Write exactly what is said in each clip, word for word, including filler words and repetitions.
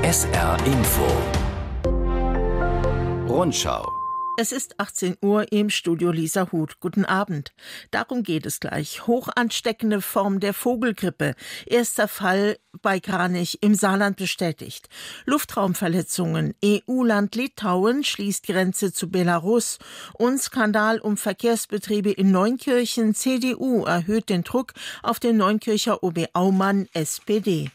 S R Info Rundschau. Es ist achtzehn Uhr, im Studio Lisa Huth. Guten Abend. Darum geht es gleich. Hoch ansteckende Form der Vogelgrippe. Erster Fall bei Kranich im Saarland bestätigt. Luftraumverletzungen. E U-Land Litauen schließt Grenze zu Belarus. Und Skandal um Verkehrsbetriebe in Neunkirchen. C D U erhöht den Druck auf den Neunkircher O B Aumann, S P D.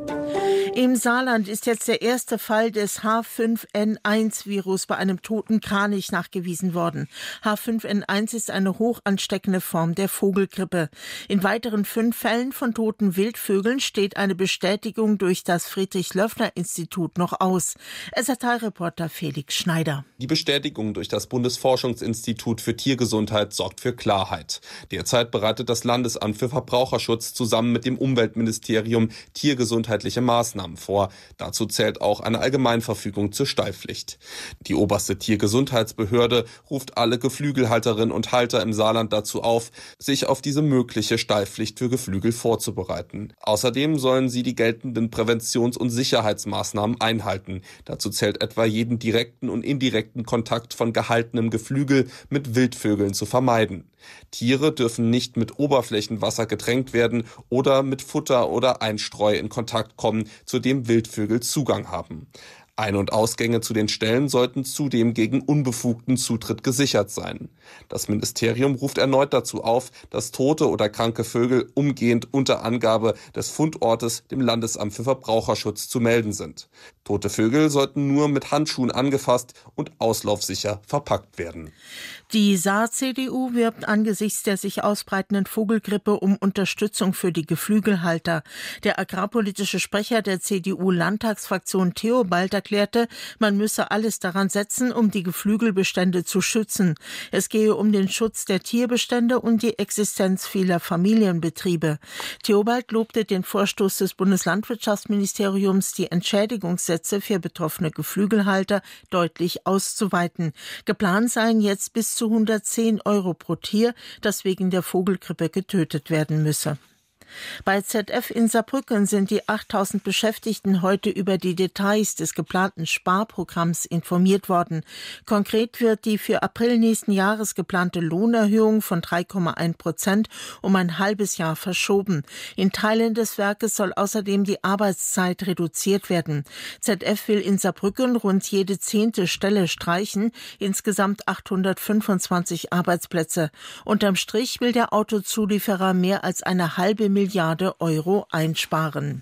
Im Saarland ist jetzt der erste Fall des H fünf N eins Virus bei einem toten Kranich nachgewiesen worden. H fünf N eins ist eine hoch ansteckende Form der Vogelgrippe. In weiteren fünf Fällen von toten Wildvögeln steht eine Bestätigung durch das Friedrich-Löffner-Institut noch aus. S R T-Reporter Felix Schneider. Die Bestätigung durch das Bundesforschungsinstitut für Tiergesundheit sorgt für Klarheit. Derzeit bereitet das Landesamt für Verbraucherschutz zusammen mit dem Umweltministerium tiergesundheitliche Maßnahmen vor. Dazu zählt auch eine Allgemeinverfügung zur Stallpflicht. Die oberste Tiergesundheitsbehörde ruft alle Geflügelhalterinnen und Halter im Saarland dazu auf, sich auf diese mögliche Stallpflicht für Geflügel vorzubereiten. Außerdem sollen sie die geltenden Präventions- und Sicherheitsmaßnahmen einhalten. Dazu zählt etwa jeden direkten und indirekten Kontakt von gehaltenem Geflügel mit Wildvögeln zu vermeiden. Tiere dürfen nicht mit Oberflächenwasser getränkt werden oder mit Futter oder Einstreu in Kontakt kommen, zu dem Wildvögel Zugang haben. Ein- und Ausgänge zu den Ställen sollten zudem gegen unbefugten Zutritt gesichert sein. Das Ministerium ruft erneut dazu auf, dass tote oder kranke Vögel umgehend unter Angabe des Fundortes dem Landesamt für Verbraucherschutz zu melden sind. Tote Vögel sollten nur mit Handschuhen angefasst und auslaufsicher verpackt werden. Die Saar-C D U wirbt angesichts der sich ausbreitenden Vogelgrippe um Unterstützung für die Geflügelhalter. Der agrarpolitische Sprecher der C D U-Landtagsfraktion Theobald erklärte, man müsse alles daran setzen, um die Geflügelbestände zu schützen. Es gehe um den Schutz der Tierbestände und die Existenz vieler Familienbetriebe. Theobald lobte den Vorstoß des Bundeslandwirtschaftsministeriums, die Entschädigungssätze für betroffene Geflügelhalter deutlich auszuweiten. Geplant seien jetzt bis zu hundertzehn Euro pro Tier, das wegen der Vogelgrippe getötet werden müsse. Bei Z F in Saarbrücken sind die achttausend Beschäftigten heute über die Details des geplanten Sparprogramms informiert worden. Konkret wird die für April nächsten Jahres geplante Lohnerhöhung von drei Komma eins Prozent um ein halbes Jahr verschoben. In Teilen des Werkes soll außerdem die Arbeitszeit reduziert werden. Z F will in Saarbrücken rund jede zehnte Stelle streichen, insgesamt achthundertfünfundzwanzig Arbeitsplätze. Unterm Strich will der Autozulieferer mehr als eine halbe Milliarde Euro einsparen.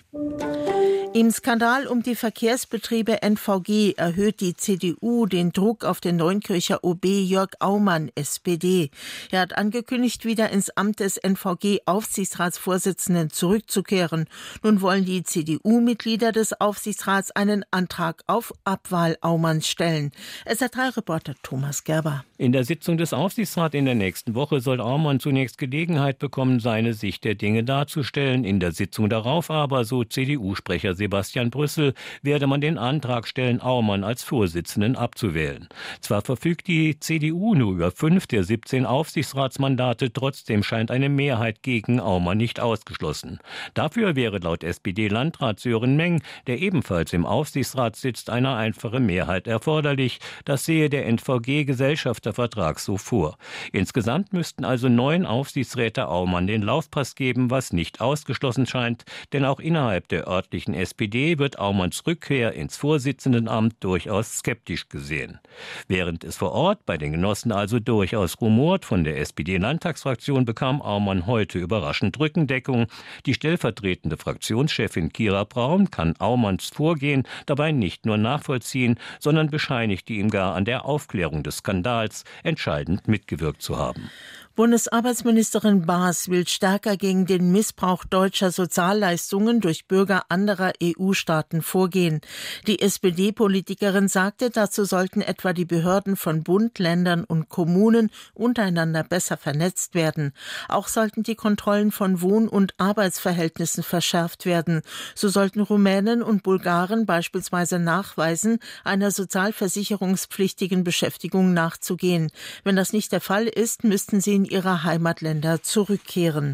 Im Skandal um die Verkehrsbetriebe N V G erhöht die C D U den Druck auf den Neunkircher O B Jörg Aumann, S P D. Er hat angekündigt, wieder ins Amt des N V G-Aufsichtsratsvorsitzenden zurückzukehren. Nun wollen die C D U-Mitglieder des Aufsichtsrats einen Antrag auf Abwahl Aumanns stellen. S R drei-Reporter Thomas Gerber. In der Sitzung des Aufsichtsrats in der nächsten Woche soll Aumann zunächst Gelegenheit bekommen, seine Sicht der Dinge darzustellen. In der Sitzung darauf aber, so C D U-Sprecher Sebastian Brüssel, werde man den Antrag stellen, Aumann als Vorsitzenden abzuwählen. Zwar verfügt die C D U nur über fünf der siebzehn Aufsichtsratsmandate, trotzdem scheint eine Mehrheit gegen Aumann nicht ausgeschlossen. Dafür wäre laut S P D-Landrat Sören Meng, der ebenfalls im Aufsichtsrat sitzt, eine einfache Mehrheit erforderlich. Das sehe der N V G-Gesellschaftervertrag so vor. Insgesamt müssten also neun Aufsichtsräte Aumann den Laufpass geben, was nicht ausgeschlossen scheint, denn auch innerhalb der örtlichen S P D wird Aumanns Rückkehr ins Vorsitzendenamt durchaus skeptisch gesehen. Während es vor Ort bei den Genossen also durchaus rumort, von der S P D-Landtagsfraktion bekam Aumann heute überraschend Rückendeckung. Die stellvertretende Fraktionschefin Kira Braun kann Aumanns Vorgehen dabei nicht nur nachvollziehen, sondern bescheinigte ihm gar an der Aufklärung des Skandals entscheidend mitgewirkt zu haben. Bundesarbeitsministerin Baas will stärker gegen den Missbrauch deutscher Sozialleistungen durch Bürger anderer E U-Staaten vorgehen. Die S P D-Politikerin sagte, dazu sollten etwa die Behörden von Bund, Ländern und Kommunen untereinander besser vernetzt werden. Auch sollten die Kontrollen von Wohn- und Arbeitsverhältnissen verschärft werden. So sollten Rumänen und Bulgaren beispielsweise nachweisen, einer sozialversicherungspflichtigen Beschäftigung nachzugehen. Wenn das nicht der Fall ist, müssten sie in ihre Heimatländer zurückkehren.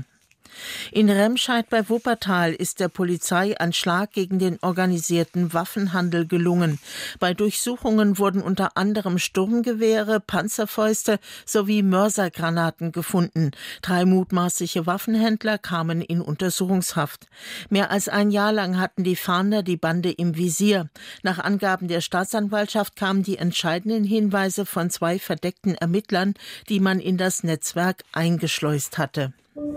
In Remscheid bei Wuppertal ist der Polizei ein Schlag gegen den organisierten Waffenhandel gelungen. Bei Durchsuchungen wurden unter anderem Sturmgewehre, Panzerfäuste sowie Mörsergranaten gefunden. Drei mutmaßliche Waffenhändler kamen in Untersuchungshaft. Mehr als ein Jahr lang hatten die Fahnder die Bande im Visier. Nach Angaben der Staatsanwaltschaft kamen die entscheidenden Hinweise von zwei verdeckten Ermittlern, die man in das Netzwerk eingeschleust hatte.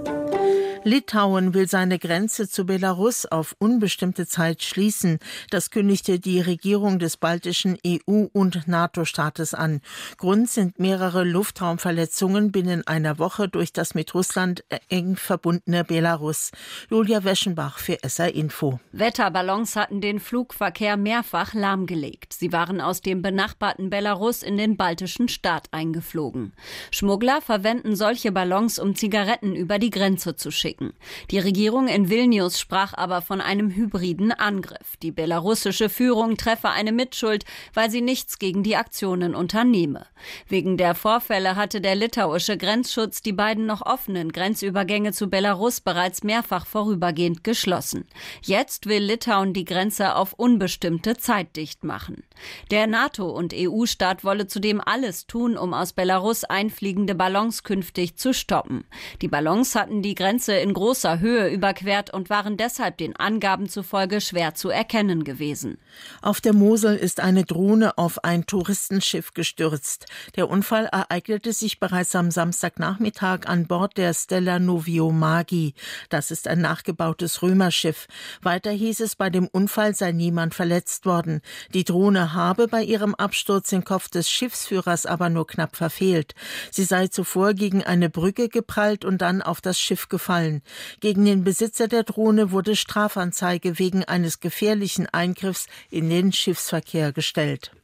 Litauen will seine Grenze zu Belarus auf unbestimmte Zeit schließen. Das kündigte die Regierung des baltischen E U- und NATO-Staates an. Grund sind mehrere Luftraumverletzungen binnen einer Woche durch das mit Russland eng verbundene Belarus. Julia Weschenbach für S R Info. Wetterballons hatten den Flugverkehr mehrfach lahmgelegt. Sie waren aus dem benachbarten Belarus in den baltischen Staat eingeflogen. Schmuggler verwenden solche Ballons, um Zigaretten über die Grenze zu schicken. Die Regierung in Vilnius sprach aber von einem hybriden Angriff. Die belarussische Führung treffe eine Mitschuld, weil sie nichts gegen die Aktionen unternehme. Wegen der Vorfälle hatte der litauische Grenzschutz die beiden noch offenen Grenzübergänge zu Belarus bereits mehrfach vorübergehend geschlossen. Jetzt will Litauen die Grenze auf unbestimmte Zeit dicht machen. Der NATO- und E U-Staat wolle zudem alles tun, um aus Belarus einfliegende Ballons künftig zu stoppen. Die Ballons hatten die Grenze in großer Höhe überquert und waren deshalb den Angaben zufolge schwer zu erkennen gewesen. Auf der Mosel ist eine Drohne auf ein Touristenschiff gestürzt. Der Unfall ereignete sich bereits am Samstagnachmittag an Bord der Stella Novio-Magi. Das ist ein nachgebautes Römerschiff. Weiter hieß es, bei dem Unfall sei niemand verletzt worden. Die Drohne habe bei ihrem Absturz den Kopf des Schiffsführers aber nur knapp verfehlt. Sie sei zuvor gegen eine Brücke geprallt und dann auf das Schiff gefallen. Gegen den Besitzer der Drohne wurde Strafanzeige wegen eines gefährlichen Eingriffs in den Schiffsverkehr gestellt.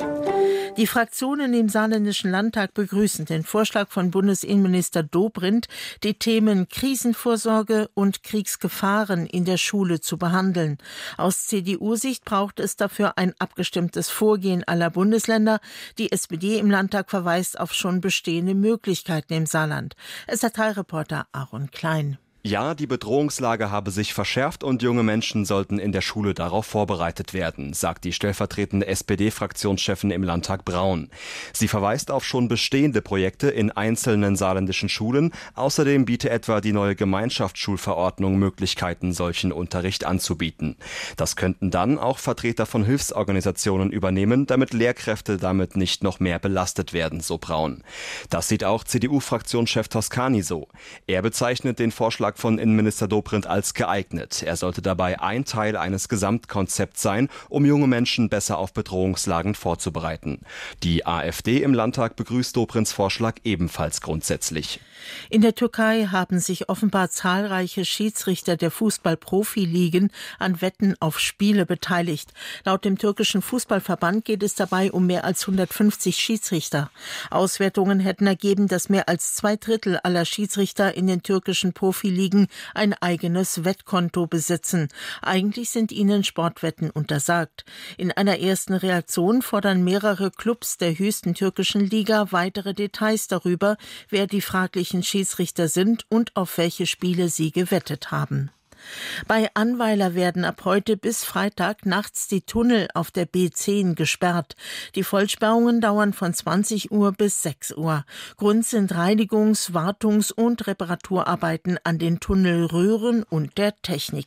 Die Fraktionen im Saarländischen Landtag begrüßen den Vorschlag von Bundesinnenminister Dobrindt, die Themen Krisenvorsorge und Kriegsgefahren in der Schule zu behandeln. Aus C D U-Sicht braucht es dafür ein abgestimmtes Vorgehen aller Bundesländer. Die S P D im Landtag verweist auf schon bestehende Möglichkeiten im Saarland. S R T-Reporter Aaron Klein. Ja, die Bedrohungslage habe sich verschärft und junge Menschen sollten in der Schule darauf vorbereitet werden, sagt die stellvertretende S P D-Fraktionschefin im Landtag Braun. Sie verweist auf schon bestehende Projekte in einzelnen saarländischen Schulen. Außerdem biete etwa die neue Gemeinschaftsschulverordnung Möglichkeiten, solchen Unterricht anzubieten. Das könnten dann auch Vertreter von Hilfsorganisationen übernehmen, damit Lehrkräfte damit nicht noch mehr belastet werden, so Braun. Das sieht auch C D U-Fraktionschef Toscani so. Er bezeichnet den Vorschlag von Innenminister Dobrindt als geeignet. Er sollte dabei ein Teil eines Gesamtkonzepts sein, um junge Menschen besser auf Bedrohungslagen vorzubereiten. Die AfD im Landtag begrüßt Dobrindts Vorschlag ebenfalls grundsätzlich. In der Türkei haben sich offenbar zahlreiche Schiedsrichter der Fußball-Profi-Ligen an Wetten auf Spiele beteiligt. Laut dem türkischen Fußballverband geht es dabei um mehr als hundertfünfzig Schiedsrichter. Auswertungen hätten ergeben, dass mehr als zwei Drittel aller Schiedsrichter in den türkischen Profiligen ein eigenes Wettkonto besitzen. Eigentlich sind ihnen Sportwetten untersagt. In einer ersten Reaktion fordern mehrere Clubs der höchsten türkischen Liga weitere Details darüber, wer die fraglichen Schiedsrichter sind und auf welche Spiele sie gewettet haben. Bei Annweiler werden ab heute bis Freitag nachts die Tunnel auf der B zehn gesperrt. Die Vollsperrungen dauern von zwanzig Uhr bis sechs Uhr. Grund sind Reinigungs-, Wartungs- und Reparaturarbeiten an den Tunnelröhren und der Technik.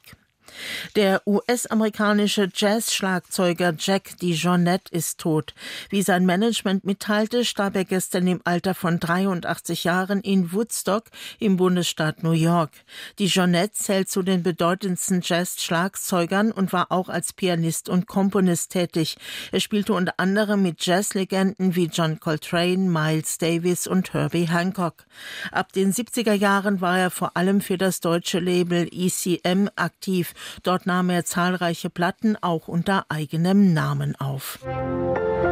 Der U S-amerikanische Jazz-Schlagzeuger Jack DeJohnette ist tot. Wie sein Management mitteilte, starb er gestern im Alter von dreiundachtzig Jahren in Woodstock im Bundesstaat New York. DeJohnette zählt zu den bedeutendsten Jazz-Schlagzeugern und war auch als Pianist und Komponist tätig. Er spielte unter anderem mit Jazzlegenden wie John Coltrane, Miles Davis und Herbie Hancock. Ab den siebziger Jahren war er vor allem für das deutsche Label E C M aktiv. Dort nahm er zahlreiche Platten auch unter eigenem Namen auf.